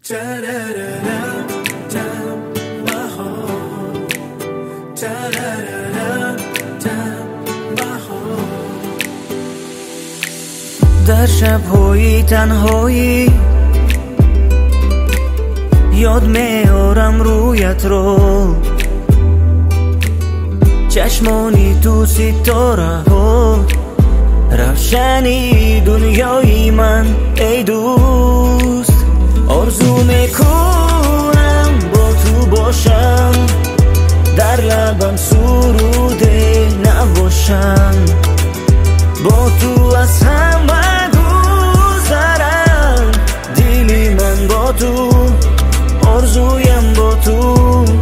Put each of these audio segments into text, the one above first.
در شب‌های تنهایی یاد میارم رویت رو، چشمانی تو ستاره ها، روشنی دنیای من ای دوست. آرزو میکنم با تو باشم، در لبم سروده نباشم، با تو از هم بگذرم. دلی من با تو، آرزویم با تو.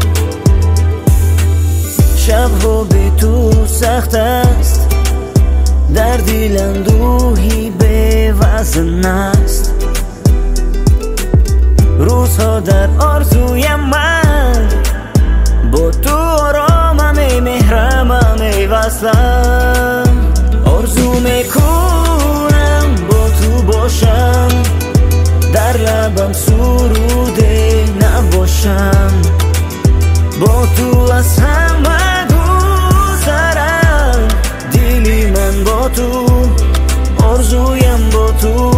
شبها به تو سخت است، در دل اندوهی به وزن است. روزها در آرزویم من، با تو آرامم ای مهرمم ای وصلم. آرزو میکنم با تو باشم، در لبم سروده نباشم، با تو از هم بگذرم. دلی من با تو، آرزویم با تو.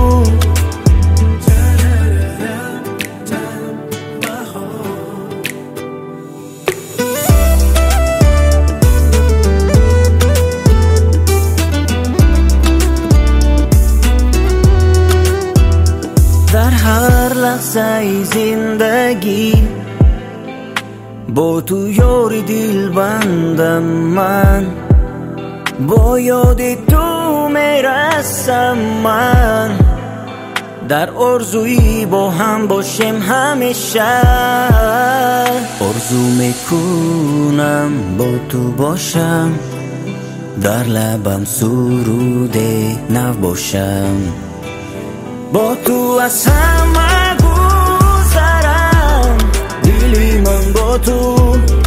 در هر لحظه زندگی با تو یاری دل بندم من، با یاد تو میرسم من. در آرزویی با هم باشیم همیشه، آرزو میکنم با تو باشم، در لبم سروده نباشم، با تو از هم بگذرم. دلی من با تو،